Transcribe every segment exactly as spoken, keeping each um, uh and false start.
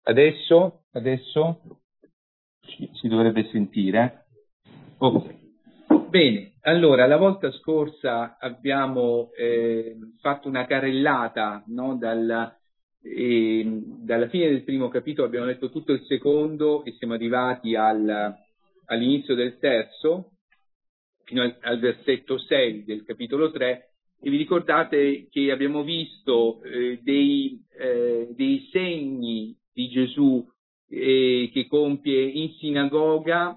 Adesso, adesso ci, si dovrebbe sentire. Ok. Bene, allora la volta scorsa abbiamo eh, fatto una carrellata, no, dal, eh, dalla fine del primo capitolo, abbiamo letto tutto il secondo e siamo arrivati al, all'inizio del terzo, fino al, al versetto sei del capitolo tre, e vi ricordate che abbiamo visto eh, dei, eh, dei segni di Gesù eh, che compie in sinagoga,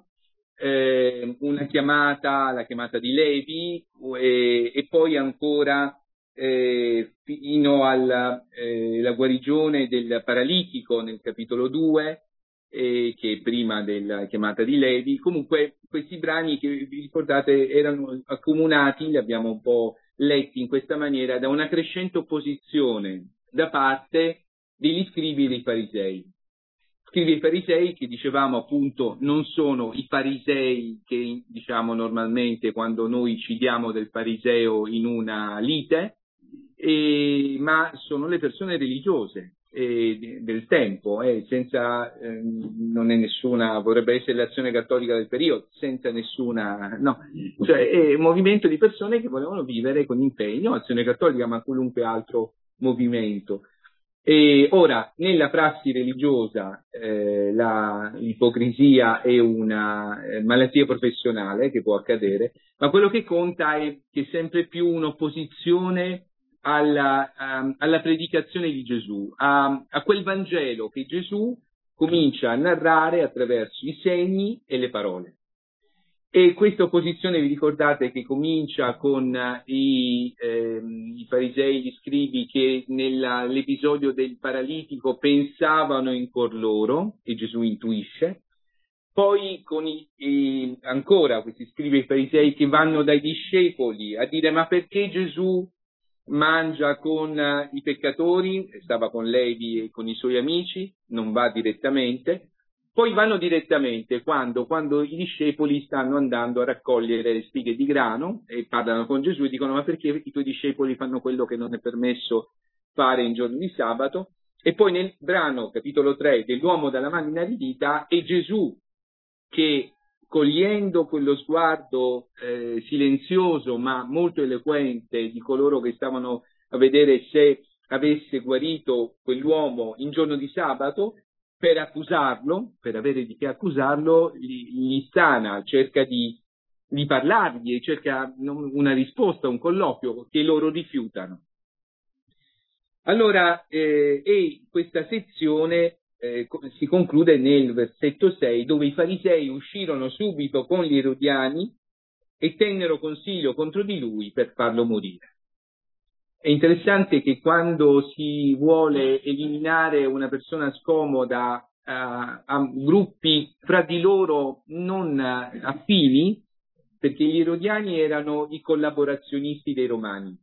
eh, una chiamata, la chiamata di Levi, eh, e poi ancora eh, fino alla eh, la guarigione del paralitico nel capitolo due, eh, che è prima della chiamata di Levi. Comunque questi brani, che vi ricordate, erano accomunati, li abbiamo un po' letti in questa maniera, da una crescente opposizione da parte degli scribi e dei farisei. Scribi e farisei che, dicevamo appunto, non sono i farisei che diciamo normalmente quando noi ci diamo del fariseo in una lite, eh, ma sono le persone religiose eh, del tempo, eh, senza, eh, non è nessuna, vorrebbe essere l'azione cattolica del periodo, senza nessuna, no, cioè è un movimento di persone che volevano vivere con impegno, azione cattolica, ma qualunque altro movimento. E ora, nella prassi religiosa, eh, la, l'ipocrisia è una eh, malattia professionale che può accadere, ma quello che conta è che sempre più un'opposizione alla, um, alla predicazione di Gesù, a, a quel Vangelo che Gesù comincia a narrare attraverso i segni e le parole. E questa opposizione, vi ricordate, che comincia con i, ehm, i farisei, gli scribi, che nell'episodio del paralitico pensavano in cor loro, e Gesù intuisce, poi con i, i, ancora questi scribi e farisei che vanno dai discepoli a dire: ma perché Gesù mangia con uh, i peccatori? Stava con Levi e con i suoi amici, non va direttamente. Poi vanno direttamente quando, quando i discepoli stanno andando a raccogliere le spighe di grano e parlano con Gesù e dicono: ma perché i tuoi discepoli fanno quello che non è permesso fare in giorno di sabato? E poi nel brano, capitolo tre, dell'uomo dalla mano inaridita, è Gesù che, cogliendo quello sguardo eh, silenzioso ma molto eloquente di coloro che stavano a vedere se avesse guarito quell'uomo in giorno di sabato, per accusarlo, per avere di che accusarlo, gli, gli sana, cerca di, di parlargli, cerca una risposta, un colloquio che loro rifiutano. Allora, eh, e questa sezione eh, si conclude nel versetto sei, dove i farisei uscirono subito con gli erodiani e tennero consiglio contro di lui per farlo morire. È interessante che quando si vuole eliminare una persona scomoda uh, a gruppi fra di loro non uh, affini, perché gli erodiani erano i collaborazionisti dei romani,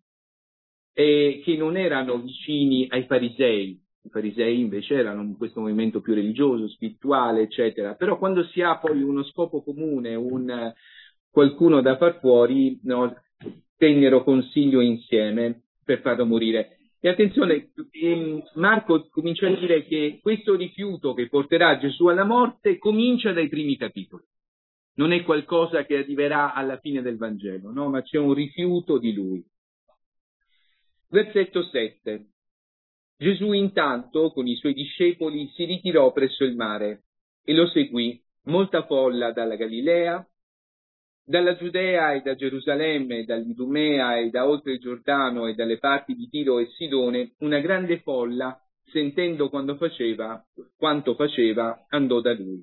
e che non erano vicini ai farisei. I farisei invece erano in questo movimento più religioso, spirituale, eccetera. Però quando si ha poi uno scopo comune, un qualcuno da far fuori, no, tennero consiglio insieme per farlo morire. E attenzione, ehm, Marco comincia a dire che questo rifiuto che porterà Gesù alla morte comincia dai primi capitoli. Non è qualcosa che arriverà alla fine del Vangelo, no? Ma c'è un rifiuto di lui. Versetto sette. Gesù intanto con i suoi discepoli si ritirò presso il mare e lo seguì molta folla dalla Galilea, dalla Giudea e da Gerusalemme, dall'Idumea e da oltre il Giordano e dalle parti di Tiro e Sidone, una grande folla, sentendo quando faceva, quanto faceva, andò da lui.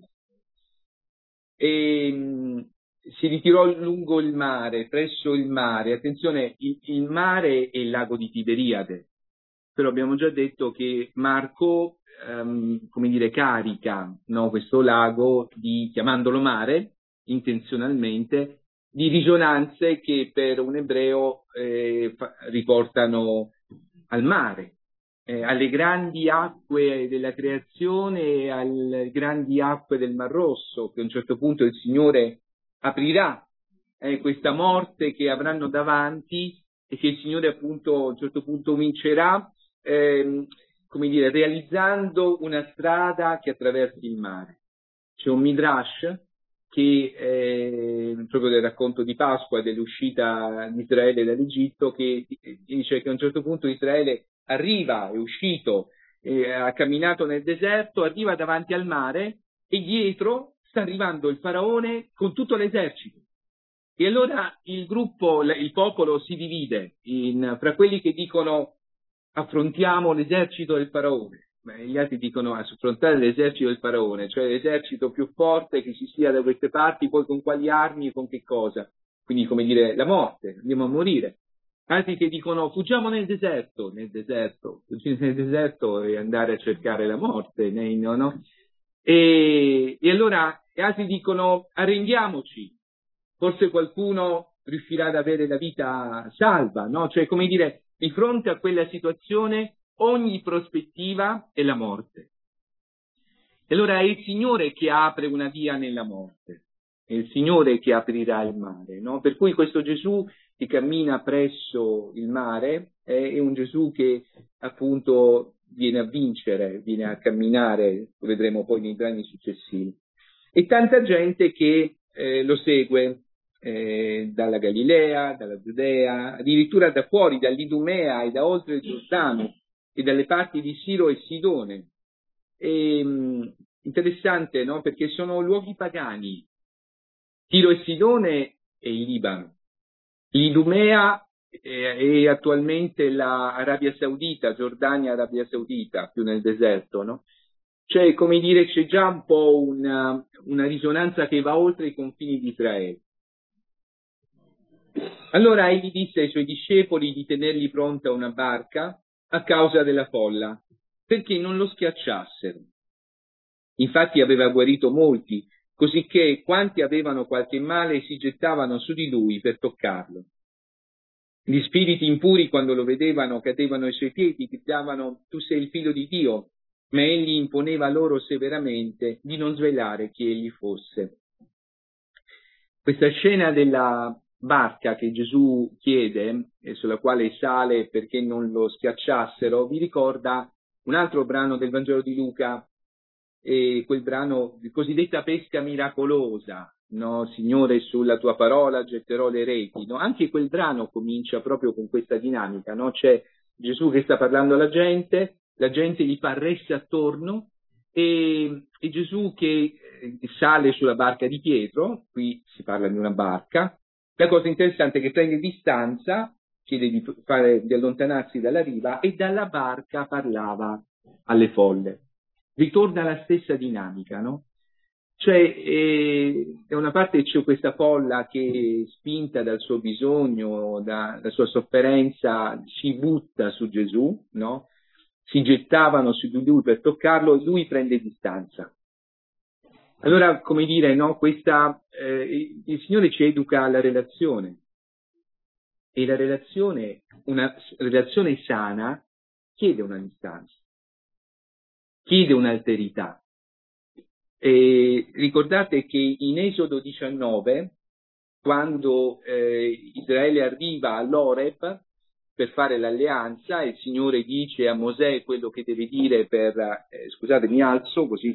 E mh, si ritirò lungo il mare, presso il mare. Attenzione, il, il mare è il lago di Tiberiade, però abbiamo già detto che Marco, ehm, come dire, carica, no, questo lago, di, chiamandolo mare, intenzionalmente, di risonanze che per un ebreo eh, fa, riportano al mare, eh, alle grandi acque della creazione e alle grandi acque del Mar Rosso, che a un certo punto il Signore aprirà, eh, questa morte che avranno davanti e che il Signore appunto a un certo punto vincerà. Eh, come dire, realizzando una strada che attraversi il mare. C'è un Midrash che, eh, proprio del racconto di Pasqua, dell'uscita di Israele dall'Egitto, che dice che a un certo punto Israele arriva, è uscito, eh, ha camminato nel deserto, arriva davanti al mare e dietro sta arrivando il faraone con tutto l'esercito. E allora il gruppo, il popolo si divide in, fra quelli che dicono affrontiamo l'esercito del faraone, ma gli altri dicono affrontare l'esercito del faraone, cioè l'esercito più forte che ci sia da queste parti, poi con quali armi e con che cosa. Quindi, come dire, la morte, andiamo a morire. Altri che dicono fuggiamo nel deserto, nel deserto, fuggire nel deserto e andare a cercare la morte, no, no? E, e allora altri dicono arrendiamoci, forse qualcuno riuscirà ad avere la vita salva, no? Cioè, come dire, di fronte a quella situazione ogni prospettiva è la morte. E allora è il Signore che apre una via nella morte, è il Signore che aprirà il mare, no? Per cui questo Gesù che cammina presso il mare è un Gesù che appunto viene a vincere, viene a camminare, lo vedremo poi nei brani successivi. E tanta gente che eh, lo segue eh, dalla Galilea, dalla Giudea, addirittura da fuori, dall'Idumea e da oltre il Giordano e dalle parti di Siro e Sidone. E, mh, interessante, no? Perché sono luoghi pagani. Tiro e Sidone è il Libano. L'Idumea è attualmente l'Arabia Saudita, Giordania, Arabia Saudita, più nel deserto, no? Cioè, come dire, c'è già un po' una, una risonanza che va oltre i confini di Israele. Allora egli disse ai suoi discepoli di tenergli pronta una barca a causa della folla, perché non lo schiacciassero. Infatti aveva guarito molti, cosicché quanti avevano qualche male si gettavano su di lui per toccarlo. Gli spiriti impuri, quando lo vedevano, cadevano ai suoi piedi, gridavano: tu sei il figlio di Dio, ma egli imponeva loro severamente di non svelare chi egli fosse. Questa scena della barca che Gesù chiede e sulla quale sale perché non lo schiacciassero vi ricorda un altro brano del Vangelo di Luca, e quel brano di cosiddetta pesca miracolosa, no? Signore, sulla tua parola getterò le reti, no? Anche quel brano comincia proprio con questa dinamica, no? C'è Gesù che sta parlando alla gente, la gente gli fa ressa attorno e, e Gesù che sale sulla barca di Pietro, qui si parla di una barca. La cosa interessante è che prende distanza, chiede di, fare, di allontanarsi dalla riva e dalla barca parlava alle folle. Ritorna la stessa dinamica, no? Cioè, eh, da una parte c'è questa folla che, spinta dal suo bisogno, da, dalla sua sofferenza, si butta su Gesù, no? Si gettavano su di lui per toccarlo e lui prende distanza. Allora, come dire, no? Questa, eh, il Signore ci educa alla relazione. E la relazione, una relazione sana, chiede una distanza, chiede un'alterità. E ricordate che in Esodo diciannove, quando eh, Israele arriva all'Oreb per fare l'alleanza, il Signore dice a Mosè quello che deve dire per, eh, scusate, mi alzo così,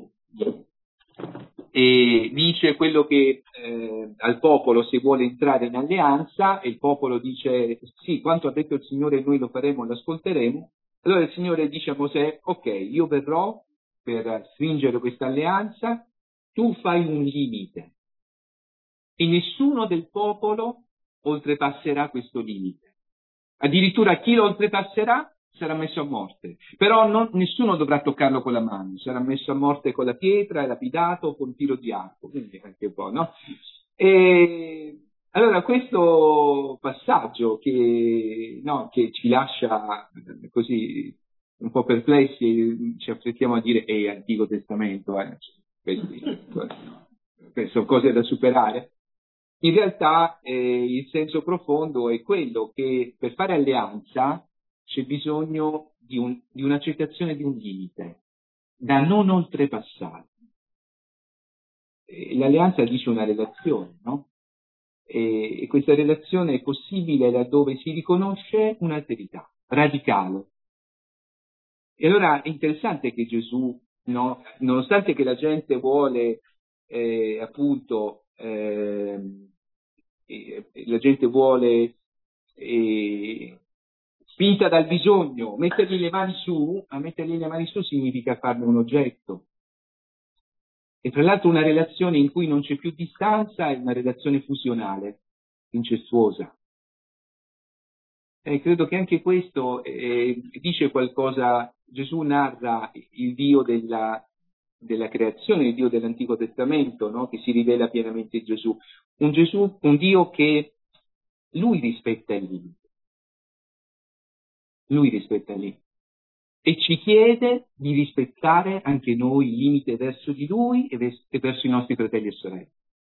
e dice quello che eh, al popolo se vuole entrare in alleanza, e il popolo dice sì, quanto ha detto il Signore noi lo faremo, lo ascolteremo. Allora il Signore dice a Mosè: ok, io verrò per stringere questa alleanza, tu fai un limite e nessuno del popolo oltrepasserà questo limite. Addirittura chi lo oltrepasserà sarà messo a morte, però non, nessuno dovrà toccarlo con la mano, sarà messo a morte con la pietra e lapidato con tiro di arco, quindi anche un po', no? E allora questo passaggio che, no, che ci lascia così un po' perplessi, ci affrettiamo a dire è Antico Testamento, eh, questi, queste sono cose da superare. In realtà eh, il senso profondo è quello che per fare alleanza c'è bisogno di, un, di un'accettazione di un limite da non oltrepassare. E l'alleanza dice una relazione, no? E, e questa relazione è possibile laddove si riconosce un'alterità radicale. E allora è interessante che Gesù, no, nonostante che la gente vuole eh, appunto eh, eh, la gente vuole eh, spinta dal bisogno mettergli le mani su, a mettergli le mani su significa farne un oggetto. E tra l'altro una relazione in cui non c'è più distanza è una relazione fusionale, incestuosa. E credo che anche questo eh, dice qualcosa. Gesù narra il Dio della, della creazione, il Dio dell'Antico Testamento, no? Che si rivela pienamente in Gesù. Un Gesù, un Dio che lui rispetta il limite. Lui rispetta il limite. E ci chiede di rispettare anche noi il limite verso di lui e, vers- e verso i nostri fratelli e sorelle.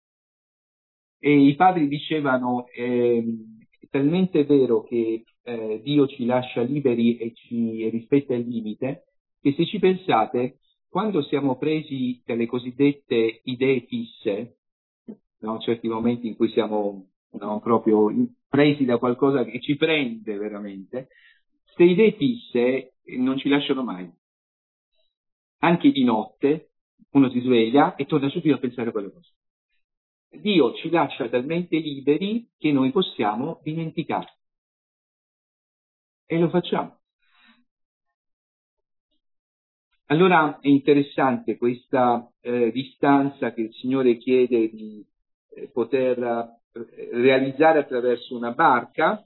E i padri dicevano, eh, è talmente vero che eh, Dio ci lascia liberi e ci e rispetta il limite, che se ci pensate, quando siamo presi dalle cosiddette idee fisse, no? Certi momenti in cui siamo no, proprio presi da qualcosa che ci prende veramente, queste idee fisse non ci lasciano mai. Anche di notte uno si sveglia e torna subito a pensare a quelle cose. Dio ci lascia talmente liberi che noi possiamo dimenticare. E lo facciamo. Allora è interessante questa eh, distanza che il Signore chiede di eh, poter eh, realizzare attraverso una barca.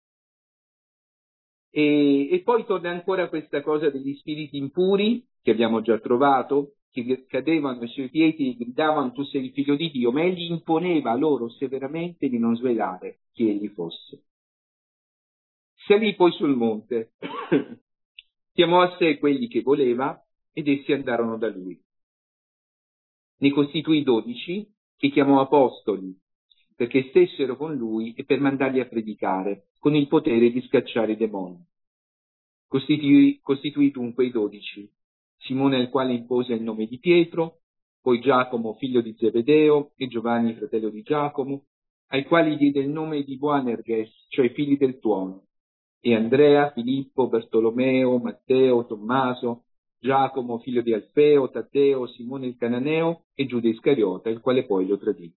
E, e poi torna ancora questa cosa degli spiriti impuri, che abbiamo già trovato, che cadevano ai suoi piedi e gridavano tu sei il figlio di Dio, ma egli imponeva loro severamente di non svelare chi egli fosse. Salì poi sul monte, chiamò a sé quelli che voleva ed essi andarono da lui. Ne costituì dodici che chiamò apostoli, perché stessero con lui e per mandarli a predicare, con il potere di scacciare i demoni. Costituì, costituì dunque i dodici, Simone al quale impose il nome di Pietro, poi Giacomo figlio di Zebedeo e Giovanni fratello di Giacomo, ai quali diede il nome di Boanerges, cioè figli del tuono, e Andrea, Filippo, Bartolomeo, Matteo, Tommaso, Giacomo figlio di Alfeo, Taddeo, Simone il Cananeo e Giuda Iscariota, il quale poi lo tradì.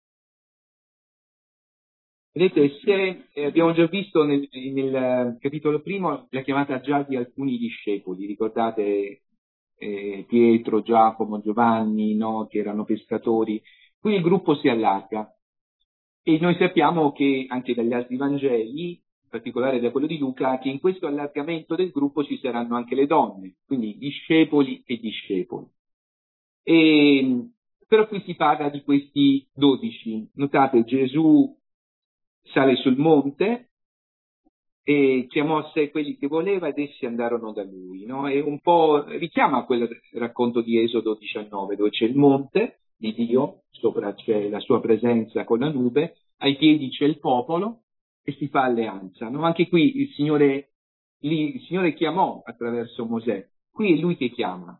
Vedete, se eh, abbiamo già visto nel, nel capitolo primo la chiamata già di alcuni discepoli, ricordate eh, Pietro, Giacomo, Giovanni, no, che erano pescatori. Qui il gruppo si allarga e noi sappiamo che anche dagli altri Vangeli, in particolare da quello di Luca, che in questo allargamento del gruppo ci saranno anche le donne, quindi discepoli e discepoli. E, però qui si parla di questi dodici. Notate, Gesù sale sul monte e chiamò a sé quelli che voleva ed essi andarono da lui, no? E un po' richiama a quel racconto di Esodo diciannove, dove c'è il monte di Dio, sopra c'è la sua presenza con la nube, ai piedi c'è il popolo e si fa alleanza, no? Anche qui il Signore, lì, il Signore chiamò attraverso Mosè, qui è lui che chiama.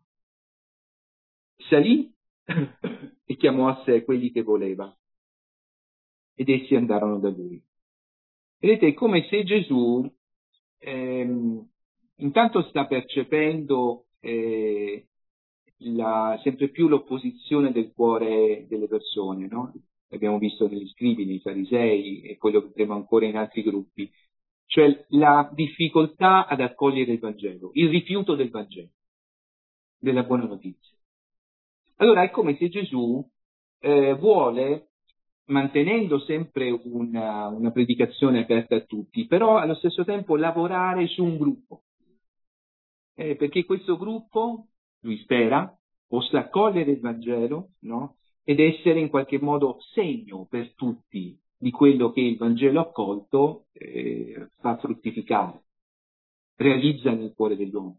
Salì e chiamò a sé quelli che voleva ed essi andarono da lui. Vedete, è come se Gesù ehm, intanto sta percependo eh, la, sempre più l'opposizione del cuore delle persone, no? L'abbiamo visto negli scribi, nei farisei e poi lo vedremo ancora in altri gruppi, cioè la difficoltà ad accogliere il Vangelo, il rifiuto del Vangelo, della buona notizia. Allora è come se Gesù eh, vuole, mantenendo sempre una, una predicazione aperta a tutti, però allo stesso tempo lavorare su un gruppo, eh, perché questo gruppo, lui spera, possa accogliere il Vangelo, no? Ed essere in qualche modo segno per tutti di quello che il Vangelo accolto eh, fa fruttificare, realizza nel cuore dell'uomo.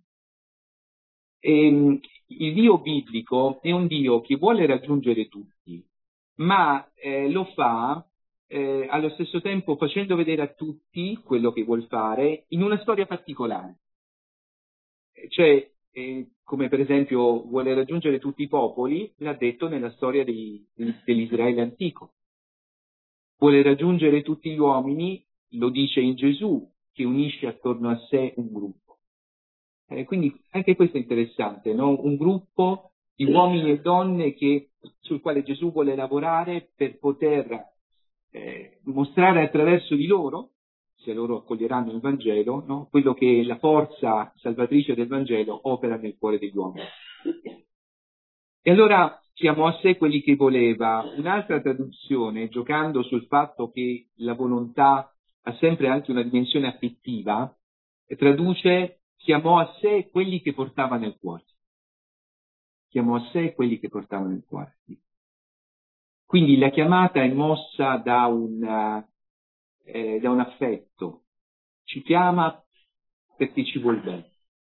E, il Dio biblico è un Dio che vuole raggiungere tutti, ma eh, lo fa eh, allo stesso tempo facendo vedere a tutti quello che vuol fare in una storia particolare. Cioè, eh, come per esempio vuole raggiungere tutti i popoli, l'ha detto nella storia di, di, dell'Israele antico. Vuole raggiungere tutti gli uomini, lo dice in Gesù, che unisce attorno a sé un gruppo. Eh, quindi anche questo è interessante, no? Un gruppo di uomini e donne che, sul quale Gesù vuole lavorare per poter eh, mostrare attraverso di loro, se loro accoglieranno il Vangelo, no? Quello che la forza salvatrice del Vangelo opera nel cuore degli uomini. E allora chiamò a sé quelli che voleva. Un'altra traduzione, giocando sul fatto che la volontà ha sempre anche una dimensione affettiva, traduce chiamò a sé quelli che portava nel cuore. Chiamò a sé quelli che portava nel cuore. Quindi la chiamata è mossa da un, eh, da un affetto. Ci chiama perché ci vuol bene.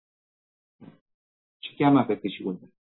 Ci chiama perché ci vuol bene.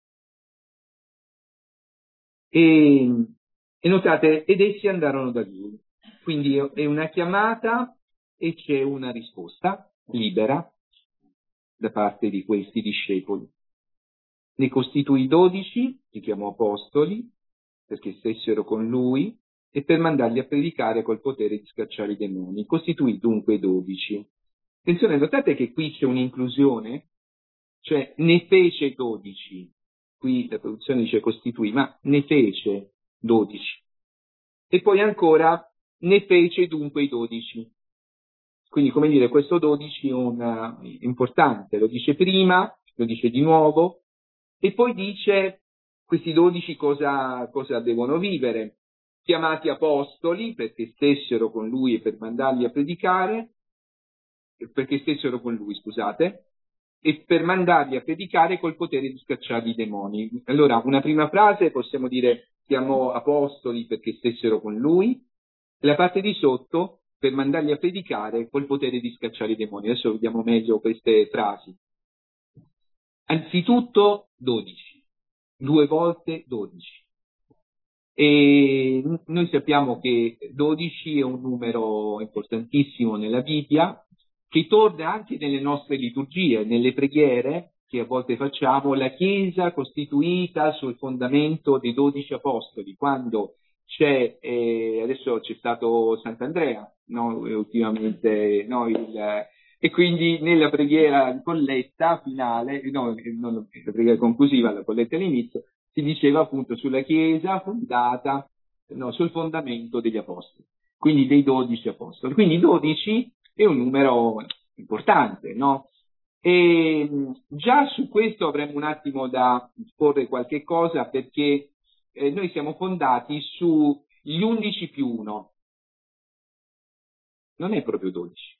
E, e notate, ed essi andarono da lui. Quindi è una chiamata e c'è una risposta libera da parte di questi discepoli. Ne costituì dodici, li chiamò apostoli, perché stessero con lui, e per mandarli a predicare col potere di scacciare i demoni. Costituì dunque dodici. Attenzione, notate che qui c'è un'inclusione, cioè ne fece dodici. Qui la traduzione dice costituì, ma ne fece dodici. E poi ancora ne fece dunque i dodici. Quindi, come dire, questo dodici è una, importante, lo dice prima, lo dice di nuovo, e poi dice questi dodici cosa, cosa devono vivere. Chiamati apostoli perché stessero con lui e per mandarli a predicare, perché stessero con lui, scusate, e per mandarli a predicare col potere di scacciare i demoni. Allora, una prima frase possiamo dire chiamò apostoli perché stessero con lui, e la parte di sotto per mandarli a predicare col potere di scacciare i demoni. Adesso vediamo meglio queste frasi. Anzitutto dodici, due volte dodici. E noi sappiamo che dodici è un numero importantissimo nella Bibbia, che torna anche nelle nostre liturgie, nelle preghiere che a volte facciamo, la Chiesa costituita sul fondamento dei dodici apostoli, quando c'è, eh, adesso c'è stato Sant'Andrea, no? Ultimamente, no? Il, e quindi nella preghiera di colletta finale, no, non la preghiera conclusiva, la colletta all'inizio, si diceva appunto sulla Chiesa fondata, no, sul fondamento degli apostoli, quindi dei dodici apostoli. Quindi dodici è un numero importante, no? E già su questo avremo un attimo da porre qualche cosa, perché eh, noi siamo fondati sugli undici più uno, non è proprio dodici.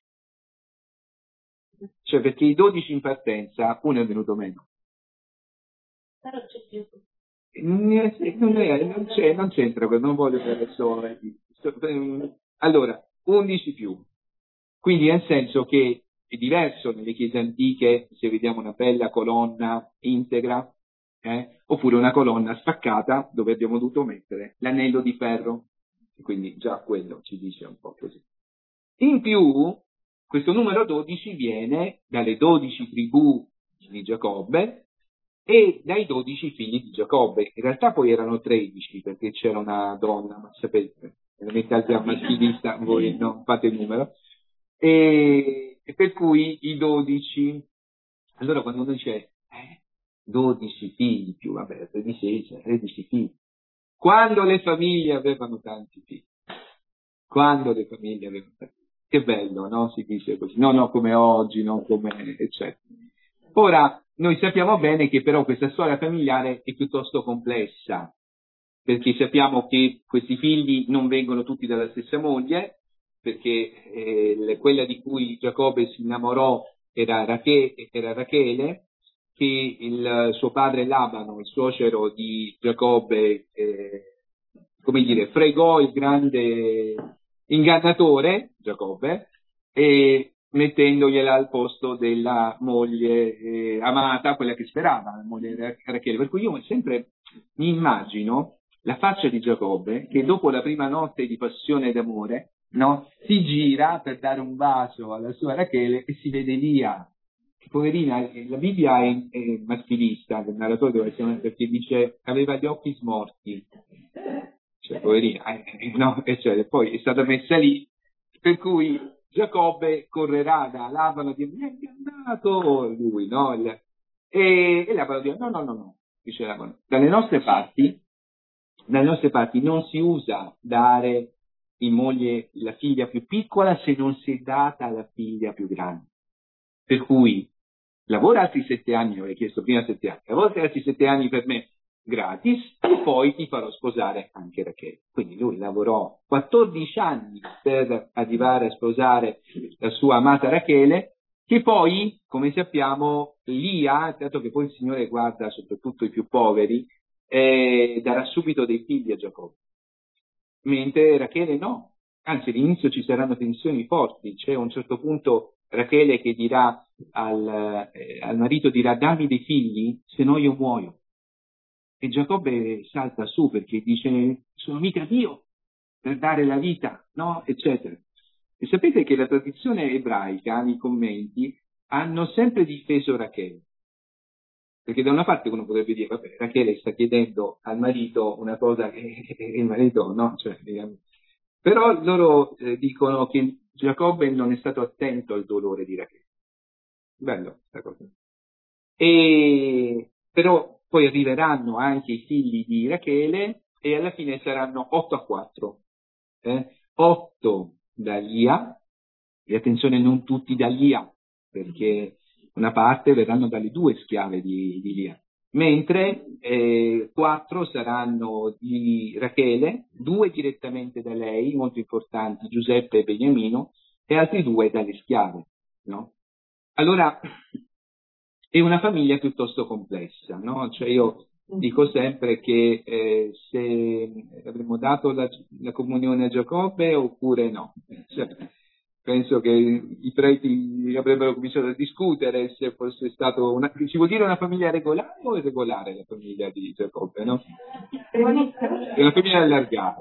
Cioè, perché i dodici in partenza, uno è venuto meno. Però c'è più. Non, è, non, c'è, non c'entra, non voglio adesso. Allora, undici più. Quindi nel senso che è diverso nelle chiese antiche se vediamo una bella colonna integra, eh, oppure una colonna spaccata dove abbiamo dovuto mettere l'anello di ferro. Quindi già quello ci dice un po' così. In più, questo numero dodici viene dalle dodici tribù di Giacobbe e dai dodici figli di Giacobbe. In realtà poi erano tredici, perché c'era una donna, ma sapete, veramente al maschilista, voi non fate il numero, e, e per cui i dodici, allora quando uno dice eh, dodici figli più, vabbè, tredici, tredici figli, quando le famiglie avevano tanti figli, quando le famiglie avevano tanti figli, che bello, no? Si dice così, no, no, come oggi, non come, eccetera. Ora, noi sappiamo bene che però questa storia familiare è piuttosto complessa, perché sappiamo che questi figli non vengono tutti dalla stessa moglie, perché eh, quella di cui Giacobbe si innamorò era, Rache, era Rachele, che il suo padre Labano, il suocero di Giacobbe, eh, come dire, fregò il grande ingannatore, Giacobbe, e mettendogliela al posto della moglie eh, amata, quella che sperava, la moglie di Rachele. Per cui io sempre mi immagino la faccia di Giacobbe che dopo la prima notte di passione d'amore, no, si gira per dare un bacio alla sua Rachele e si vede via. Poverina, la Bibbia è, è maschilista, il narratore deve essere, perché dice aveva gli occhi smorti. Cioè, poverina, eh, no, e cioè, poi è stata messa lì, per cui Giacobbe correrà da Labano e dirà: mi ha ingannato lui, no? Il, e, e Labano dirà: no, no, no, no, dice Labano. Dalle nostre parti, dalle nostre parti non si usa dare in moglie la figlia più piccola se non si è data alla figlia più grande. Per cui lavora altri sette anni, mi avevi chiesto prima sette anni, lavora altri sette anni per me gratis e poi ti farò sposare anche Rachele. Quindi lui lavorò quattordici anni per arrivare a sposare la sua amata Rachele, che poi, come sappiamo, Lia, dato che poi il Signore guarda soprattutto i più poveri, eh, darà subito dei figli a Giacobbe. Mentre Rachele no, anzi all'inizio ci saranno tensioni forti, c'è a un certo punto Rachele che dirà al, eh, al marito, dirà: dammi dei figli, se no io muoio. E Giacobbe salta su perché dice: sono mica Dio per dare la vita, no? Eccetera. E sapete che la tradizione ebraica, nei commenti, hanno sempre difeso Rachele. Perché da una parte uno potrebbe dire: vabbè, Rachele sta chiedendo al marito una cosa che il marito no, cioè, diciamo. Però loro eh, dicono che Giacobbe non è stato attento al dolore di Rachele. Bello questa cosa. E però poi arriveranno anche i figli di Rachele e alla fine saranno otto a quattro. Eh? otto da Lia, e attenzione, non tutti da Lia, perché una parte verranno dalle due schiave di, di Lia, mentre eh, quattro saranno di Rachele, due direttamente da lei, molto importanti, Giuseppe e Beniamino, e altri due dalle schiave, no? Allora, è una famiglia piuttosto complessa, no? Cioè io dico sempre che eh, se avremmo dato la, la comunione a Giacobbe oppure no. Cioè, penso che i preti avrebbero cominciato a discutere se fosse stato una, ci vuol dire una famiglia regolare o irregolare la famiglia di Giacobbe, no? È una famiglia allargata.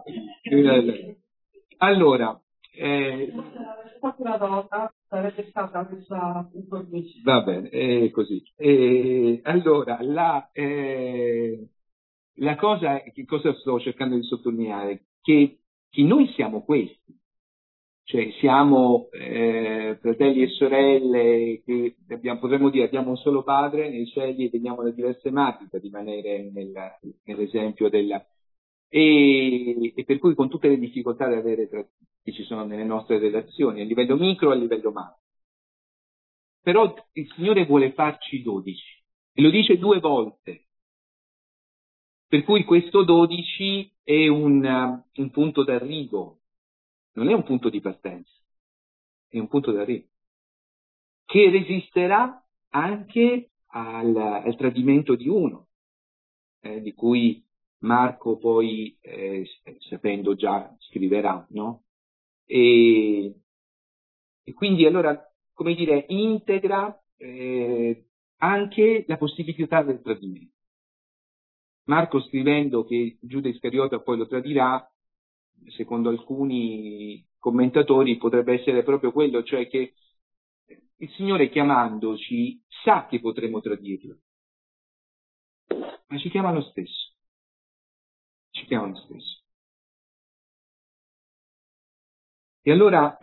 Allora, eh, sarebbe stata questa informazione. va bene, è così. E, allora, la, eh, la cosa, che cosa sto cercando di sottolineare? Che, che noi siamo questi, cioè siamo eh, fratelli e sorelle che abbiamo, potremmo dire abbiamo un solo padre nei cieli e veniamo da diverse madri, per rimanere nel, nell'esempio della... E, e per cui con tutte le difficoltà da avere tra, che ci sono nelle nostre relazioni, a livello micro e a livello macro. Però il Signore vuole farci dodici, e lo dice due volte. Per cui questo dodici è un, uh, un punto d'arrivo, non è un punto di partenza, è un punto d'arrivo, che resisterà anche al, al tradimento di uno, eh, di cui Marco poi, eh, sapendo già, scriverà, no? E, e quindi allora, come dire, integra eh, anche la possibilità del tradimento. Marco, scrivendo che Giuda Iscariota poi lo tradirà, secondo alcuni commentatori potrebbe essere proprio quello, cioè che il Signore chiamandoci sa che potremo tradirlo, ma ci chiama lo stesso, ci chiama lo stesso. E allora,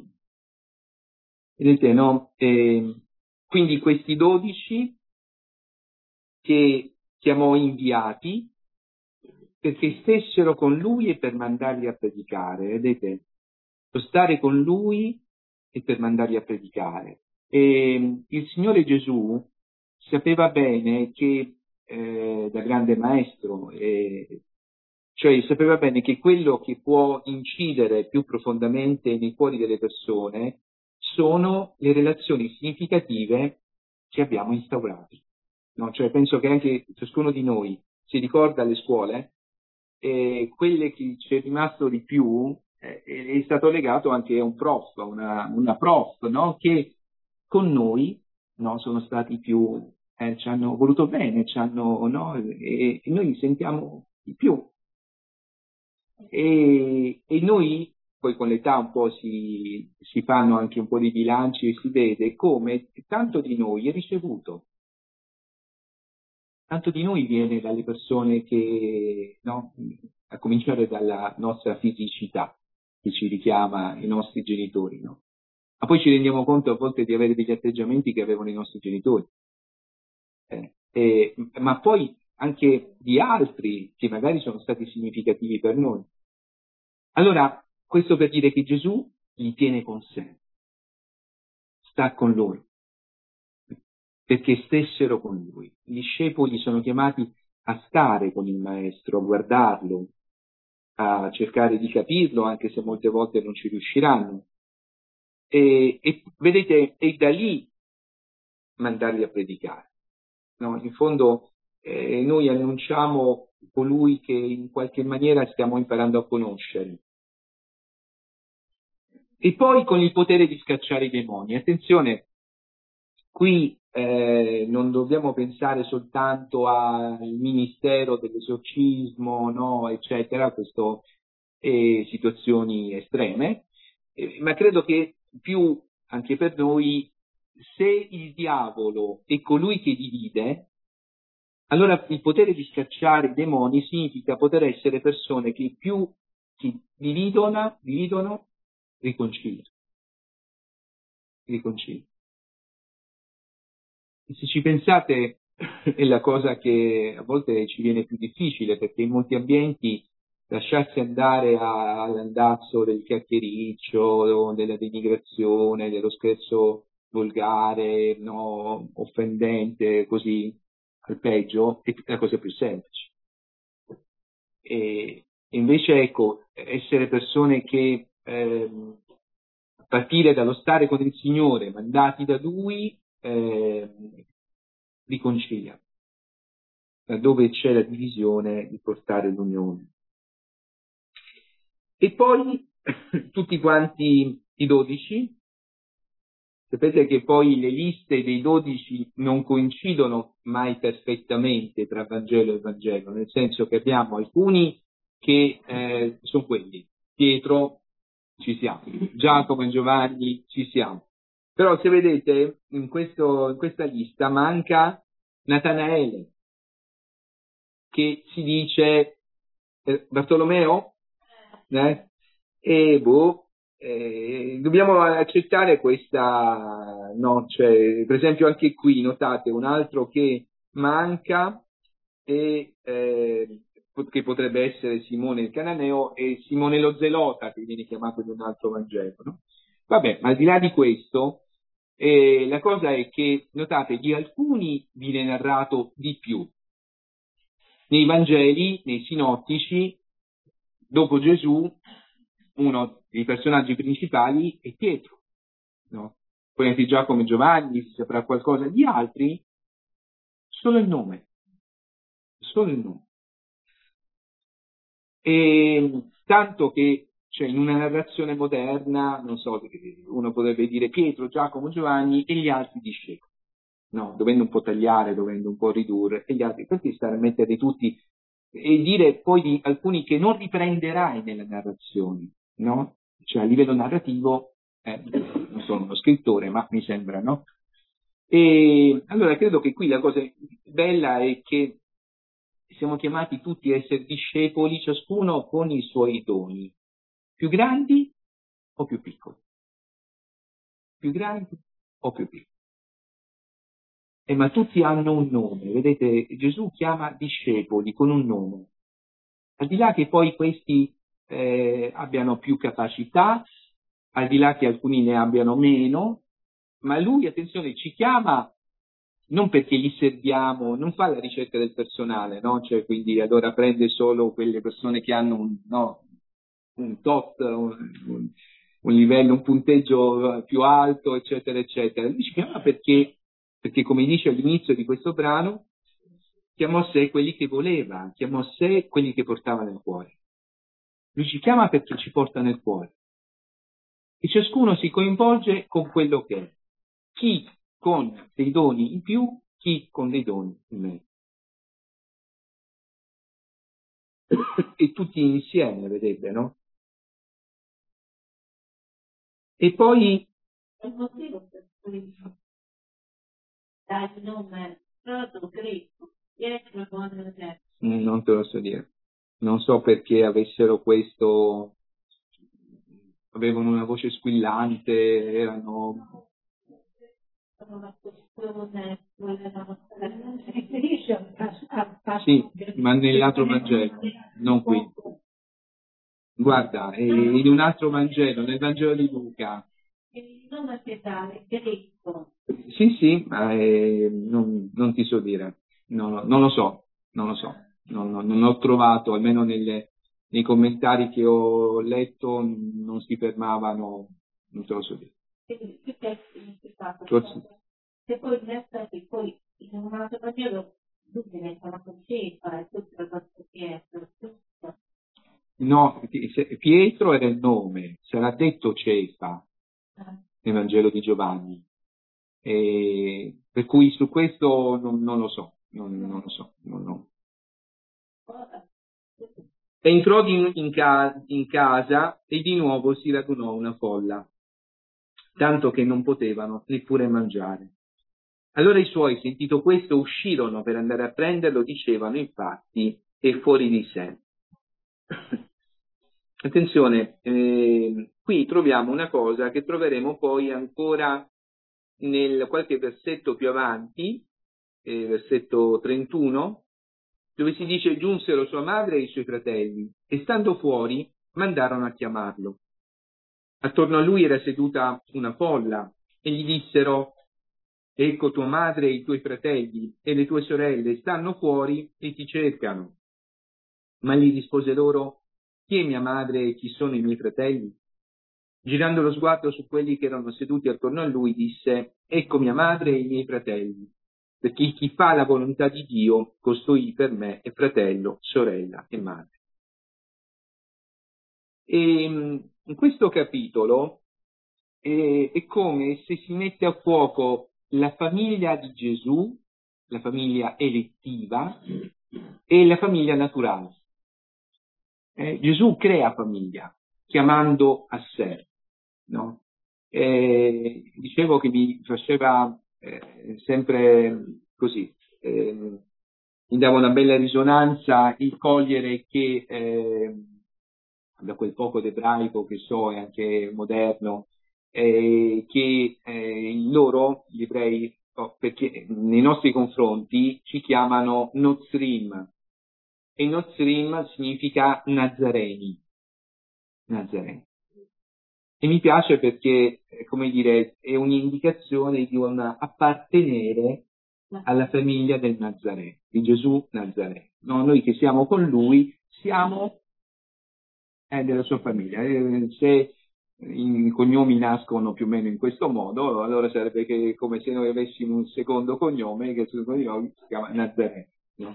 vedete, no? Eh, quindi questi dodici che chiamò inviati perché stessero con lui e per mandarli a predicare, vedete? Lo stare con lui e per mandarli a predicare. E il Signore Gesù sapeva bene che, eh, da grande maestro, eh, cioè sapeva bene che quello che può incidere più profondamente nei cuori delle persone sono le relazioni significative che abbiamo instaurato. No? Cioè penso che anche ciascuno di noi si ricorda alle scuole, e quelle che ci è rimasto di più eh, è stato legato anche a un prof, a una, una prof, no? Che con noi, no, sono stati più, eh, ci hanno voluto bene, ci hanno, no? e, e noi li sentiamo di più. E, e noi poi con l'età un po' si, si fanno anche un po' di bilanci e si vede come tanto di noi è ricevuto. Tanto di noi viene dalle persone che, no, a cominciare dalla nostra fisicità, che ci richiama i nostri genitori, no? ma poi ci rendiamo conto a volte di avere degli atteggiamenti che avevano i nostri genitori. Eh, eh, ma poi anche di altri che magari sono stati significativi per noi. Allora, questo per dire che Gesù li tiene con sé, sta con loro, perché stessero con lui. I discepoli sono chiamati a stare con il Maestro, a guardarlo, a cercare di capirlo, anche se molte volte non ci riusciranno. E, e vedete, è da lì mandarli a predicare. No? In fondo eh, noi annunciamo colui che in qualche maniera stiamo imparando a conoscere. E poi con il potere di scacciare i demoni. Attenzione, qui eh, non dobbiamo pensare soltanto al ministero dell'esorcismo, no, eccetera, queste eh, situazioni estreme, eh, ma credo che più anche per noi, se il diavolo è colui che divide, allora il potere di scacciare i demoni significa poter essere persone che più si dividono, dividono riconciliano. riconciliano. E se ci pensate è la cosa che a volte ci viene più difficile, perché in molti ambienti lasciarsi andare a, all'andazzo del chiacchiericcio, della denigrazione, dello scherzo volgare, no, offendente, così al peggio, è la cosa più semplice. E invece, ecco, essere persone che ehm, partire dallo stare con il Signore, mandati da Lui, eh, riconcilia, laddove c'è la divisione di portare l'unione. E poi tutti quanti i dodici, sapete che poi le liste dei dodici non coincidono mai perfettamente tra Vangelo e Vangelo, nel senso che abbiamo alcuni che eh, sono quelli, Pietro, ci siamo, Giacomo e Giovanni, ci siamo. Però se vedete in, questo, in questa lista manca Natanaele, che si dice eh, Bartolomeo, eh? E boh, eh, dobbiamo accettare questa, no, cioè, per esempio anche qui notate un altro che manca e eh, che potrebbe essere Simone il Cananeo e Simone lo Zelota, che viene chiamato in un altro Vangelo, no? Vabbè, ma al di là di questo, eh, la cosa è che, notate, di alcuni viene narrato di più. Nei Vangeli, nei sinottici, dopo Gesù, uno dei personaggi principali è Pietro, no? Poi anche Giacomo e Giovanni, si saprà qualcosa di altri, solo il nome, solo il nome. E tanto che cioè, in una narrazione moderna, non so, uno potrebbe dire Pietro, Giacomo, Giovanni e gli altri discepoli, no? Dovendo un po' tagliare, dovendo un po' ridurre, e gli altri, perché stare a mettere tutti e dire poi di alcuni che non riprenderai nelle narrazioni, no? Cioè a livello narrativo, eh, non sono uno scrittore, ma mi sembra, no? E allora credo che qui la cosa bella è che siamo chiamati tutti a essere discepoli, ciascuno con i suoi doni, più grandi o più piccoli, più grandi o più piccoli. Eh, ma tutti hanno un nome, vedete, Gesù chiama discepoli con un nome, al di là che poi questi eh, abbiano più capacità, al di là che alcuni ne abbiano meno, ma lui, attenzione, ci chiama non perché gli serviamo, non fa la ricerca del personale, no? Cioè, quindi allora prende solo quelle persone che hanno un, no, un tot, un, un, un livello, un punteggio più alto, eccetera, eccetera. Lui ci chiama perché, perché come dice all'inizio di questo brano, chiamò a sé quelli che voleva, chiamò a sé quelli che portava nel cuore. Lui ci chiama perché ci porta nel cuore. E ciascuno si coinvolge con quello che è. Chi con dei doni in più, chi con dei doni in meno. E tutti insieme, vedete, no? E poi... Il motivo per cui dai il nome proprio greco, dietro con le Non te lo so dire. Non so perché avessero questo... avevano una voce squillante, erano... Sì, ma nell'altro Vangelo, non qui. Guarda, in un altro Vangelo, nel Vangelo di Luca. Il nome pedale greco. Sì, sì, ma eh, non, non ti so dire, no, non lo so, non lo so, non, non, non ho trovato, almeno nelle, nei commentari che ho letto, non si fermavano, non te lo so dire. Quindi più che significato. Forse. Se poi in effetti poi in un altro Vangelo lui diventa una concetta e tutto il vostro Pietro, tutto. No, Pietro era il nome, sarà detto Cefa nel Vangelo di Giovanni, e per cui su questo non, non lo so, non, non lo so. Non, non. Entrò in, in, ca- in casa e di nuovo si radunò una folla, tanto che non potevano neppure mangiare. Allora i suoi, sentito questo, uscirono per andare a prenderlo, dicevano infatti, è fuori di sé. Attenzione, eh, qui troviamo una cosa che troveremo poi ancora nel qualche versetto più avanti, eh, versetto trentuno, dove si dice: giunsero sua madre e i suoi fratelli e stando fuori mandarono a chiamarlo. Attorno a lui era seduta una folla e gli dissero: ecco tua madre e i tuoi fratelli e le tue sorelle stanno fuori e ti cercano. Ma gli rispose loro: chi è mia madre e chi sono i miei fratelli? Girando lo sguardo su quelli che erano seduti attorno a lui, disse: ecco mia madre e i miei fratelli, perché chi fa la volontà di Dio, costui per me è fratello, sorella e madre. E in questo capitolo è, è come se si mette a fuoco la famiglia di Gesù, la famiglia elettiva e la famiglia naturale. Eh, Gesù crea famiglia, chiamando a sé, no? Eh, dicevo che mi faceva eh, sempre così, eh, mi dava una bella risonanza il cogliere che, eh, da quel poco d'ebraico che so e anche moderno, eh, che eh, loro, gli ebrei, oh, perché nei nostri confronti ci chiamano Nozrim, e Nozrim significa Nazareni. Nazareni. E mi piace perché, come dire, è un'indicazione di un appartenere alla famiglia del Nazareno, di Gesù Nazareno. No, noi che siamo con lui siamo eh, della sua famiglia. Eh, se i cognomi nascono più o meno in questo modo, allora sarebbe che come se noi avessimo un secondo cognome che si chiama Nazareno. No?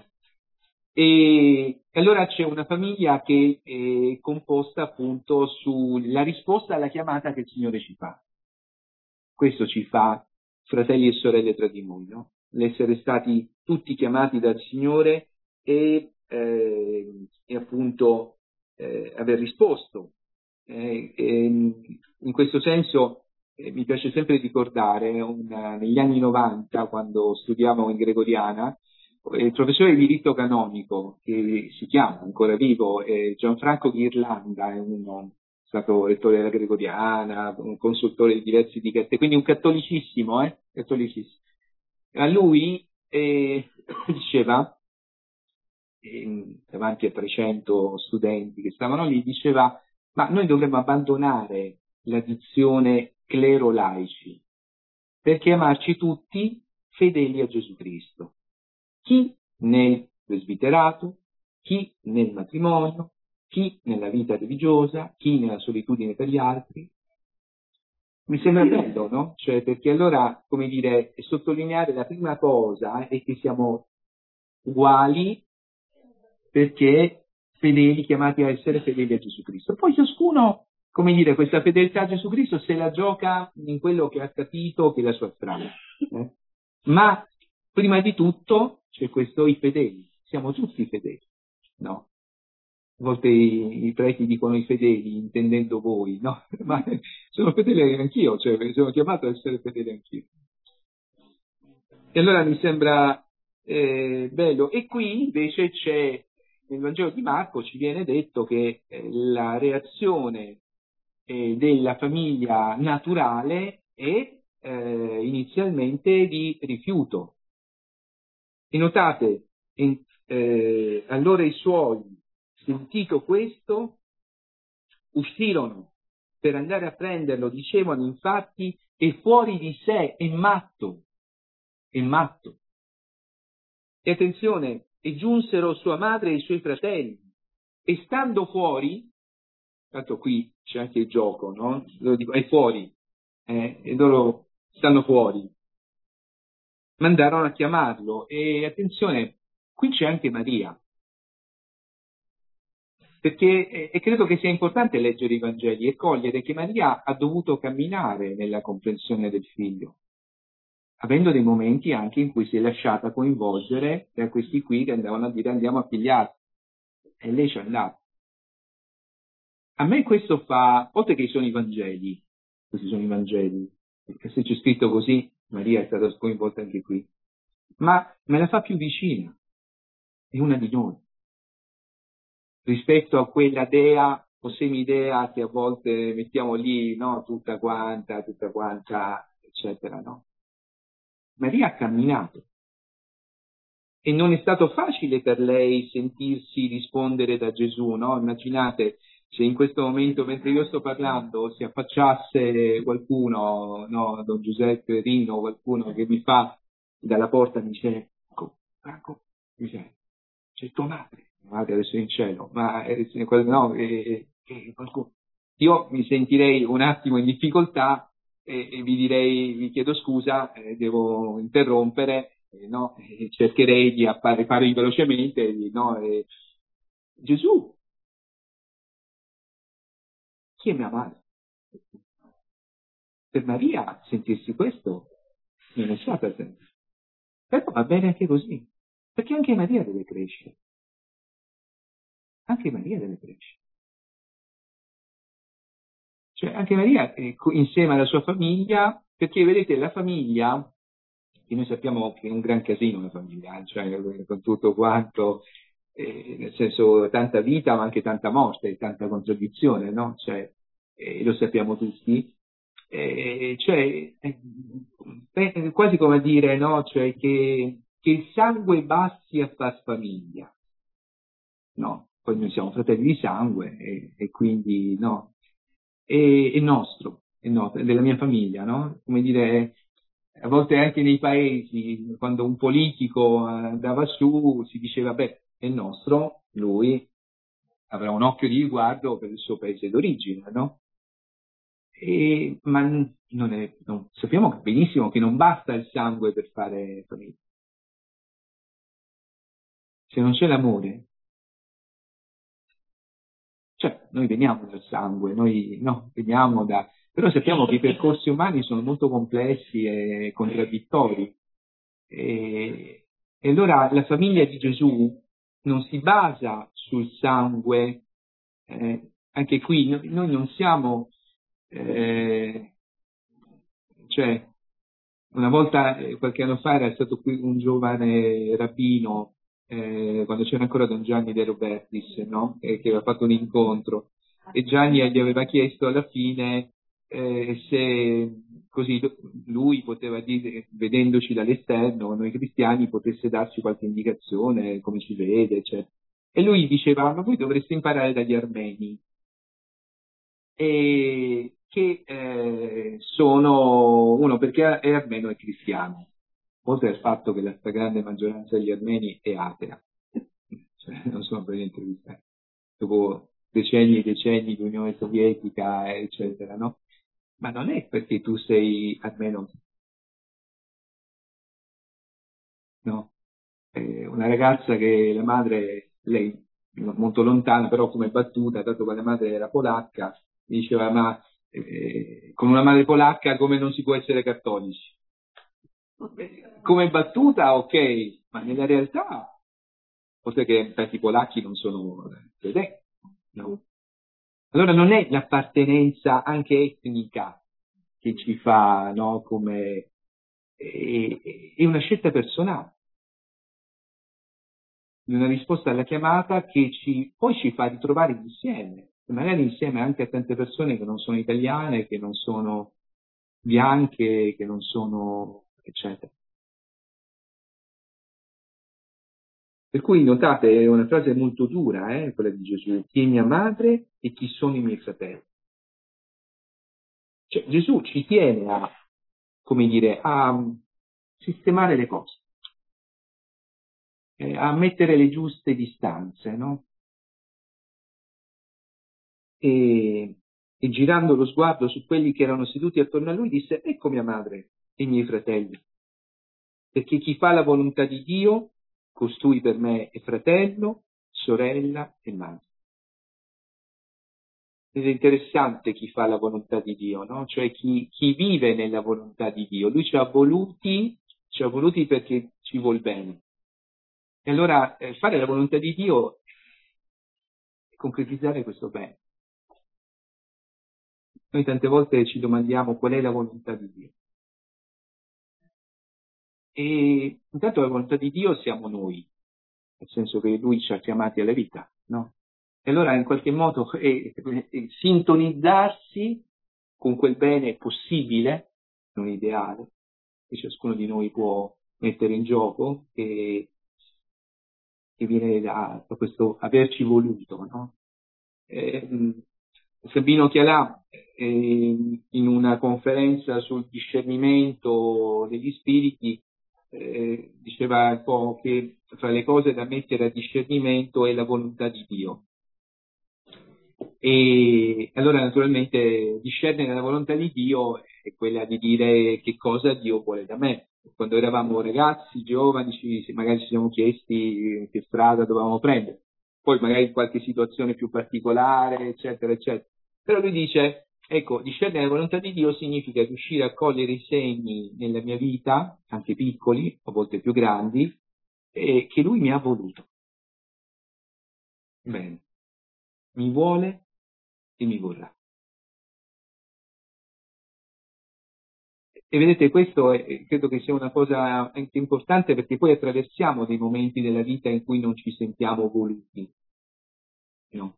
E allora c'è una famiglia che è composta appunto sulla risposta alla chiamata che il Signore ci fa. Questo ci fa fratelli e sorelle tra di noi, no? L'essere stati tutti chiamati dal Signore e, eh, e appunto eh, aver risposto. Eh, e in questo senso eh, mi piace sempre ricordare una, negli anni novanta, quando studiavo in gregoriana, il professore di diritto canonico, che si chiama ancora vivo, eh, Gianfranco Ghirlanda, è uno, è stato rettore della Gregoriana, un consultore di diversi dicasteri, quindi un cattolicissimo, eh? Cattolicissimo. A lui eh, diceva, eh, davanti a trecento studenti che stavano lì, diceva: ma noi dovremmo abbandonare la dizione clero-laici per chiamarci tutti fedeli a Gesù Cristo. Chi nel presbiterato, chi nel matrimonio, chi nella vita religiosa, chi nella solitudine per gli altri. Mi sembra bello, no? Cioè, perché allora, come dire, sottolineare la prima cosa è che siamo uguali perché fedeli, chiamati a essere fedeli a Gesù Cristo. Poi ciascuno, come dire, questa fedeltà a Gesù Cristo se la gioca in quello che ha capito che è la sua strada. Eh? Ma prima di tutto c'è questo i fedeli, siamo tutti fedeli, no? A volte i, i preti dicono i fedeli, intendendo voi, no? Ma sono fedele anch'io, cioè sono chiamato ad essere fedele anch'io. E allora mi sembra eh, bello. E qui invece c'è, nel Vangelo di Marco ci viene detto che eh, la reazione eh, della famiglia naturale e eh, inizialmente di rifiuto. E notate, in, eh, allora i suoi, sentito questo, uscirono per andare a prenderlo, dicevano infatti, è fuori di sé, è matto, è matto. E attenzione, e giunsero sua madre e i suoi fratelli, e stando fuori, tanto qui c'è anche il gioco, no? Loro dicono, è fuori, eh? E loro stanno fuori, mandarono a chiamarlo, e attenzione, qui c'è anche Maria, perché eh, e credo che sia importante leggere i Vangeli e cogliere che Maria ha dovuto camminare nella comprensione del figlio, avendo dei momenti anche in cui si è lasciata coinvolgere da questi qui che andavano a dire andiamo a pigliarlo, e lei ci è andata. A me questo fa, oltre che sono i Vangeli, questi sono i Vangeli, perché se c'è scritto così, Maria è stata coinvolta anche qui, ma me la fa più vicina, è una di noi, rispetto a quella dea o semidea che a volte mettiamo lì, no, tutta quanta, tutta quanta, eccetera, no? Maria ha camminato. E non è stato facile per lei sentirsi rispondere da Gesù, no? Immaginate se in questo momento, mentre io sto parlando, si affacciasse qualcuno, no, Don Giuseppe Rino, qualcuno che mi fa dalla porta, mi dice, Franco, Franco, mi dice, c'è tua madre, mia madre adesso è in cielo, ma eh, no, eh, eh, qualcuno. Io mi sentirei un attimo in difficoltà e, e vi direi, vi chiedo scusa, eh, devo interrompere, eh, no? E cercherei di appare, fare velocemente, di, no? E, Gesù, chi è mia madre? Per Maria sentirsi questo non è stata semplice, però va bene anche così, perché anche Maria deve crescere, anche Maria deve crescere. Cioè anche Maria eh, insieme alla sua famiglia, perché vedete la famiglia, che noi sappiamo che è un gran casino la famiglia, cioè con tutto quanto, eh, nel senso tanta vita ma anche tanta morte, tanta contraddizione, no? Cioè, eh, lo sappiamo tutti. Eh, cioè, eh, quasi come a dire, no? Cioè che, che il sangue basti a far famiglia, no? Poi noi siamo fratelli di sangue e, e quindi no, è, è nostro, è nostro, è della mia famiglia, no? Come dire, a volte anche nei paesi, quando un politico andava su, si diceva, beh, è nostro, lui avrà un occhio di riguardo per il suo paese d'origine, no? E, ma non è, non, sappiamo benissimo che non basta il sangue per fare famiglia. Se non c'è l'amore, cioè noi veniamo dal sangue, noi no, veniamo da... però sappiamo che i percorsi umani sono molto complessi e contraddittori. E, e allora la famiglia di Gesù non si basa sul sangue, eh, anche qui no, noi non siamo, eh, cioè una volta, eh, qualche anno fa era stato qui un giovane rabbino, eh, quando c'era ancora Don Gianni De Robertis, no? Eh, che aveva fatto un incontro e Gianni gli aveva chiesto alla fine eh, se così lui poteva dire, vedendoci dall'esterno, noi cristiani, potesse darci qualche indicazione, come ci vede, eccetera. E lui diceva, ma voi dovreste imparare dagli armeni, e che eh, sono, uno perché è armeno e cristiano, oltre al fatto che la stragrande maggioranza degli armeni è atea, cioè non sono per niente cristiani, dopo decenni e decenni di Unione Sovietica, eccetera, no? Ma non è perché tu sei armeno, no? Eh, una ragazza che la madre, lei molto lontana, però come battuta, dato che la madre era polacca, diceva ma eh, con una madre polacca come non si può essere cattolici? Come battuta ok, ma nella realtà, oltre che infatti i polacchi non sono credenti, no? Allora non è l'appartenenza anche etnica che ci fa, no, come è, è una scelta personale, una risposta alla chiamata che ci, poi ci fa ritrovare insieme e magari insieme anche a tante persone che non sono italiane, che non sono bianche, che non sono eccetera. Per cui notate, è una frase molto dura, eh, quella di Gesù: chi è mia madre e chi sono i miei fratelli. Cioè, Gesù ci tiene a, come dire, a sistemare le cose, eh, a mettere le giuste distanze, no? E, e girando lo sguardo su quelli che erano seduti attorno a lui, disse: ecco mia madre e i miei fratelli, perché chi fa la volontà di Dio, costui per me è fratello, sorella e madre. Ed è interessante chi fa la volontà di Dio, no? Cioè chi, chi vive nella volontà di Dio. Lui ci ha voluti, ci ha voluti perché ci vuol bene. E allora eh, fare la volontà di Dio è concretizzare questo bene. Noi tante volte ci domandiamo qual è la volontà di Dio. E intanto la volontà di Dio siamo noi, nel senso che Lui ci ha chiamati alla vita, no? E allora in qualche modo è, è, è sintonizzarsi con quel bene possibile, non ideale, che ciascuno di noi può mettere in gioco, che, che viene da, da questo averci voluto, no? Eh, Sabino Chialà, eh, in una conferenza sul discernimento degli spiriti, eh, diceva un po' che fra le cose da mettere a discernimento è la volontà di Dio. E allora naturalmente discernere la volontà di Dio è quella di dire che cosa Dio vuole da me. Quando eravamo ragazzi, giovani, ci, magari ci siamo chiesti che strada dovevamo prendere, poi magari in qualche situazione più particolare, eccetera, eccetera. Però lui dice, ecco, discernere la volontà di Dio significa riuscire a cogliere i segni nella mia vita, anche piccoli, a volte più grandi, e che lui mi ha voluto. Bene, mi vuole e mi vorrà. E vedete, questo è, credo che sia una cosa anche importante, perché poi attraversiamo dei momenti della vita in cui non ci sentiamo voluti, no?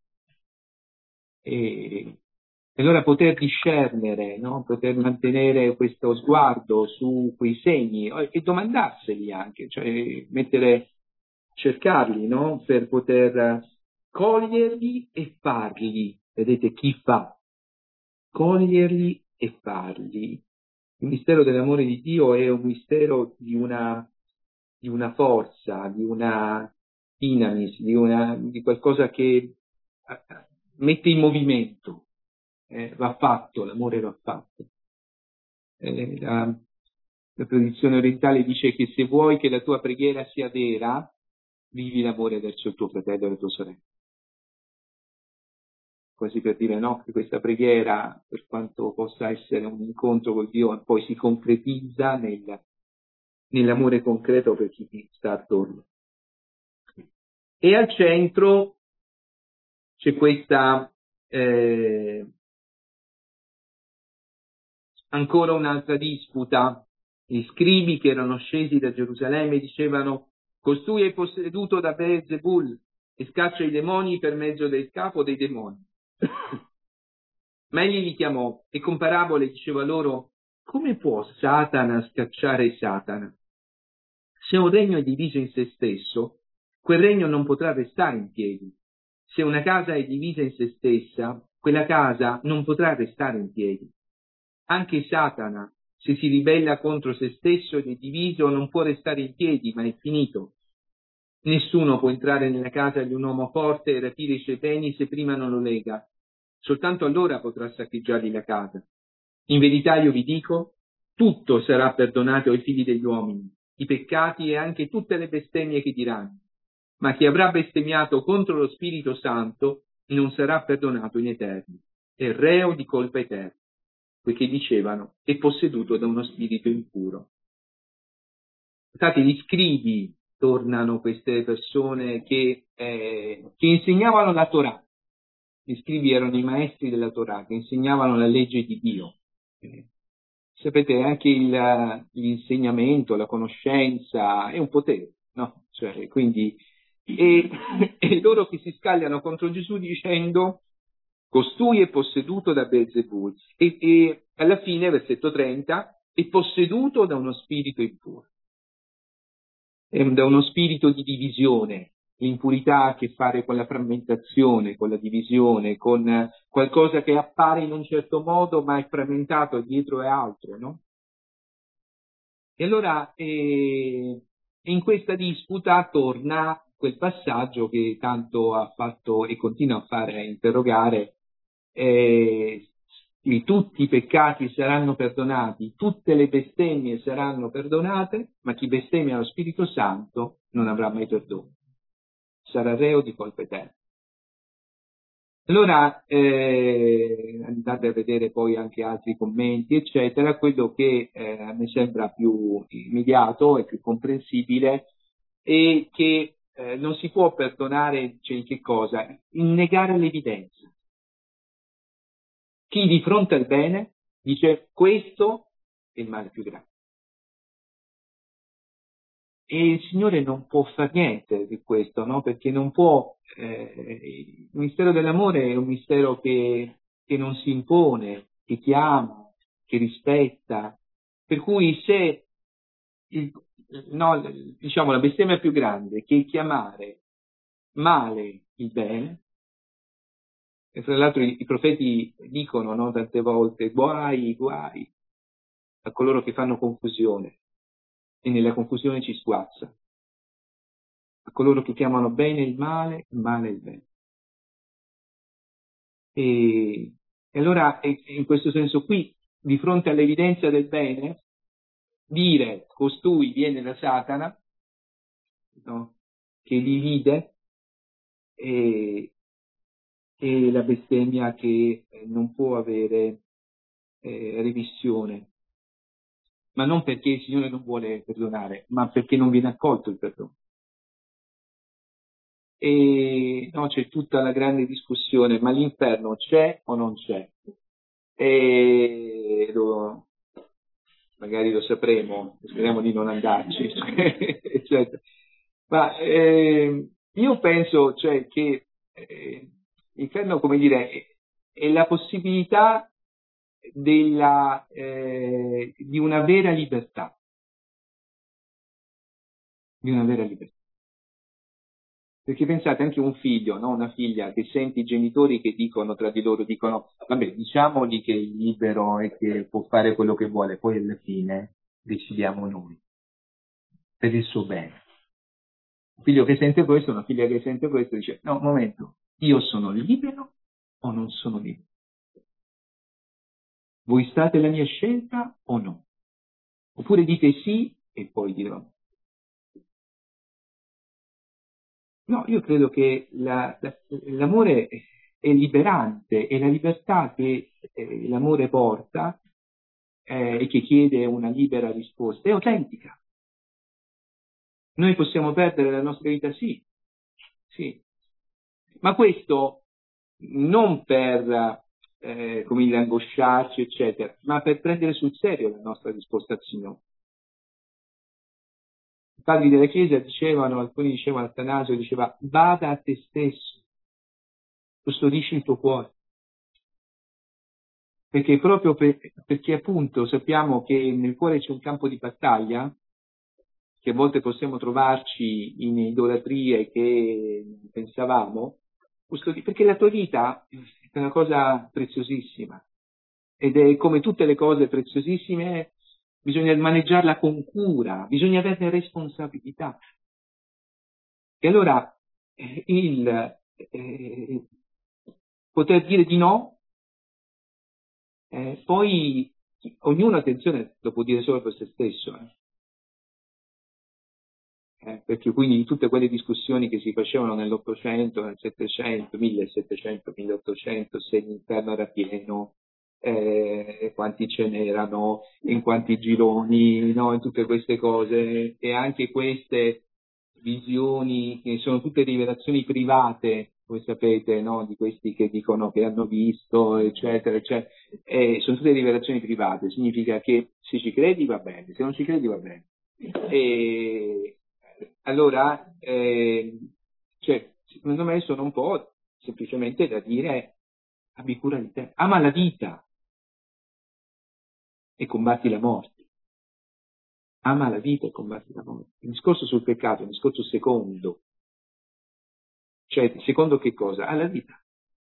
E, e allora poter discernere, no? Poter mantenere questo sguardo su quei segni e domandarseli anche, cioè mettere, cercarli, no? Per poter coglierli e farli. Vedete, chi fa? Coglierli e farli. Il mistero dell'amore di Dio è un mistero di una, di una forza, di una dinamis, di, una, di qualcosa che mette in movimento, eh, va fatto, l'amore va fatto. Eh, la, la tradizione orientale dice che se vuoi che la tua preghiera sia vera, vivi l'amore verso il tuo fratello e la tua sorella. Quasi per dire no, che questa preghiera, per quanto possa essere un incontro con Dio, poi si concretizza nel, nell'amore concreto per chi ti sta attorno. E al centro c'è questa eh, ancora un'altra disputa. Gli scribi che erano scesi da Gerusalemme dicevano: costui è posseduto da Beelzebul e scaccia i demoni per mezzo del capo dei demoni. Ma egli li chiamò e con parabole diceva loro: come può Satana scacciare Satana? Se un regno è diviso in se stesso, quel regno non potrà restare in piedi. Se una casa è divisa in se stessa, quella casa non potrà restare in piedi. Anche Satana, se si ribella contro se stesso ed è diviso, non può restare in piedi, ma è finito. Nessuno può entrare nella casa di un uomo forte e rapire i suoi beni se prima non lo lega. Soltanto allora potrà saccheggiargli la casa. In verità io vi dico, tutto sarà perdonato ai figli degli uomini, i peccati e anche tutte le bestemmie che diranno. Ma chi avrà bestemmiato contro lo Spirito Santo non sarà perdonato in eterno, è reo di colpa eterna, poiché dicevano è posseduto da uno spirito impuro. Infatti gli scribi tornano queste persone che, eh, che insegnavano la Torah. Gli scribi erano i maestri della Torah, che insegnavano la legge di Dio. Eh, sapete, anche il, l'insegnamento, la conoscenza è un potere, no? Cioè, quindi, e, e loro che si scagliano contro Gesù dicendo Costui è posseduto da Beelzebul. E, e alla fine, versetto trenta, è posseduto da uno spirito impuro, è da uno spirito di divisione. L'impurità ha a che fare con la frammentazione, con la divisione, con qualcosa che appare in un certo modo ma è frammentato, dietro è altro, no? E allora eh, in questa disputa torna quel passaggio che tanto ha fatto e continua a fare interrogare, eh, tutti i peccati saranno perdonati, tutte le bestemmie saranno perdonate, ma chi bestemmia lo Spirito Santo non avrà mai perdono, sarà reo di colpa eterna. Allora eh, andate a vedere poi anche altri commenti, eccetera. Quello che eh, mi sembra più immediato e più comprensibile è che eh, non si può perdonare, cioè, che cosa? Il negare l'evidenza. Chi di fronte al bene dice questo è il male più grave. E il Signore non può far niente di questo, no? Perché non può, eh, il mistero dell'amore è un mistero che, che non si impone, che chiama, che rispetta. Per cui se, il, no, diciamo, la bestemmia più grande che è chiamare male il bene, e fra l'altro i, i profeti dicono, no, tante volte, guai, guai a coloro che fanno confusione, e nella confusione ci sguazza. A coloro che chiamano bene il male, il male il bene. E, e allora, in questo senso qui, di fronte all'evidenza del bene, dire costui viene da Satana, no? Che divide, e, e la bestemmia che non può avere eh, remissione, ma non perché il Signore non vuole perdonare, ma perché non viene accolto il perdono. E no, c'è tutta la grande discussione, ma l'inferno c'è o non c'è? E lo, magari lo sapremo, speriamo di non andarci, eccetera. Ma eh, io penso, cioè, che eh, l'inferno, come dire, è, è la possibilità della, eh, di una vera libertà, di una vera libertà. Perché pensate, anche un figlio, no? Una figlia che sente i genitori che dicono tra di loro, dicono, vabbè, diciamogli che è libero e che può fare quello che vuole, poi alla fine decidiamo noi, per il suo bene. Un figlio che sente questo, una figlia che sente questo, dice, no, un momento, io sono libero o non sono libero? Voi state la mia scelta o no? Oppure dite sì e poi dirò. No, io credo che la, la, l'amore è liberante e la libertà che eh, l'amore porta eh, e che chiede una libera risposta è autentica. Noi possiamo perdere la nostra vita, sì, sì, ma questo non per eh, come dire, angosciarci, eccetera, ma per prendere sul serio la nostra risposta al Signore. I padri della Chiesa dicevano, alcuni dicevano, Atanasio diceva, bada a te stesso, custodisci il tuo cuore. Perché proprio per, perché appunto sappiamo che nel cuore c'è un campo di battaglia, che a volte possiamo trovarci in idolatrie che pensavamo, perché la tua vita è una cosa preziosissima ed è come tutte le cose preziosissime, bisogna maneggiarla con cura, bisogna averne responsabilità. E allora eh, il eh, poter dire di no, eh, poi ognuno, attenzione, lo può dire solo per se stesso, eh. Eh, perché quindi tutte quelle discussioni che si facevano nell'Ottocento, nel Settecento, millesettecento, milleottocento, se l'inferno era pieno, eh, quanti ce n'erano, in quanti gironi, no, in tutte queste cose, e anche queste visioni che sono tutte rivelazioni private, voi sapete, no, di questi che dicono che hanno visto, eccetera, eccetera, eh, sono tutte rivelazioni private, significa che se ci credi va bene, se non ci credi va bene. E allora, eh, cioè, secondo me sono un po' semplicemente da dire abbi cura di te, ama la vita e combatti la morte. Ama la vita e combatti la morte. Il discorso sul peccato è un discorso secondo. Cioè, secondo che cosa? Alla vita.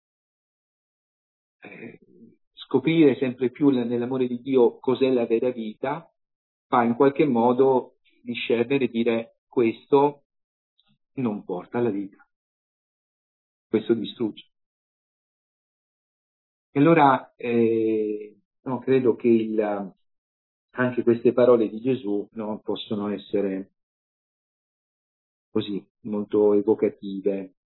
Eh, scoprire sempre più nell'amore di Dio cos'è la vera vita fa in qualche modo discernere e dire questo non porta alla vita, questo distrugge. E allora eh, no, credo che il, anche queste parole di Gesù, no, possono essere così molto evocative.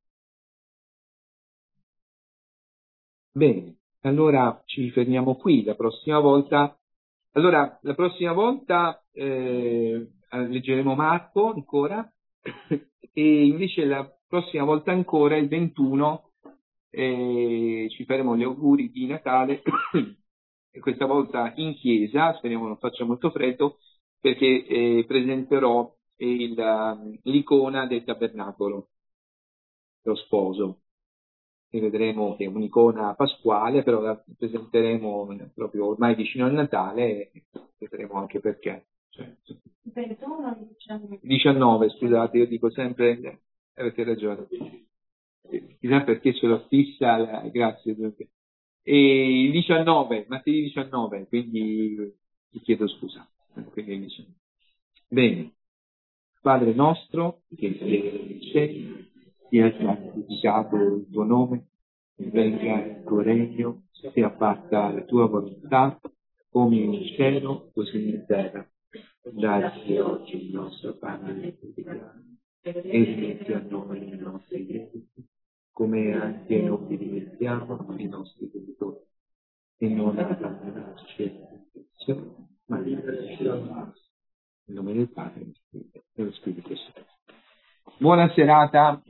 Bene, allora ci fermiamo qui. La prossima volta, allora la prossima volta eh, leggeremo Marco ancora e invece la prossima volta ancora il ventuno eh, ci faremo gli auguri di Natale e questa volta in chiesa, speriamo non faccia molto freddo, perché eh, presenterò il, l'icona del tabernacolo, lo sposo. E vedremo che è un'icona pasquale, però la presenteremo proprio ormai vicino al Natale e vedremo anche perché. Cioè, ventuno o diciannove? diciannove, scusate, io dico sempre, avete ragione. Chissà perché ce l'ho fissa, la, grazie. E il diciannove, martedì diciannove, quindi vi chiedo scusa. Quindi, bene, Padre nostro, che sei nei cieli, sia santificato il tuo nome, venga il tuo regno, sia fatta la tua volontà, come in cielo, così in terra. Dacci oggi il nostro pane quotidiano e rimetti a noi i nostri debiti, come anche noi rimettiamo ai nostri debitori. E non abbandonarci alla tentazione, ma liberaci dal male. In nome del Padre e dello Spirito Santo. Buona serata.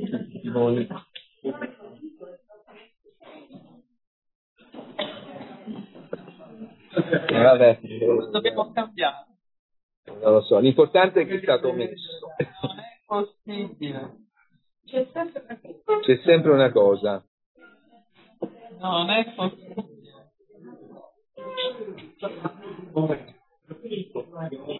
Eh, vabbè. Dobbiamo cambiare. Non lo so, l'importante è che è stato messo. Non è possibile. C'è sempre una cosa. C'è sempre una cosa. No, non è possibile.